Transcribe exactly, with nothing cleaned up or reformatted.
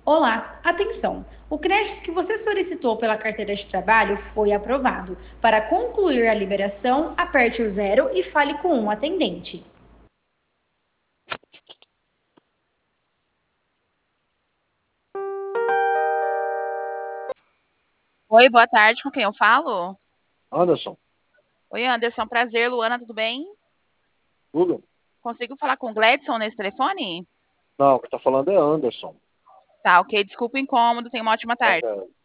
Olá, atenção! O crédito que você solicitou pela carteira de trabalho foi aprovado. Para concluir a liberação, aperte o zero e fale com um atendente. Oi, boa tarde, com quem eu falo? Anderson, Oi, Anderson, prazer. Luana, tudo bem? tudo? Consigo falar com o Gladson nesse telefone? Não, o que tá falando é Anderson. Tá, ok. Desculpa o incômodo, tenha uma ótima Tá tarde. certo.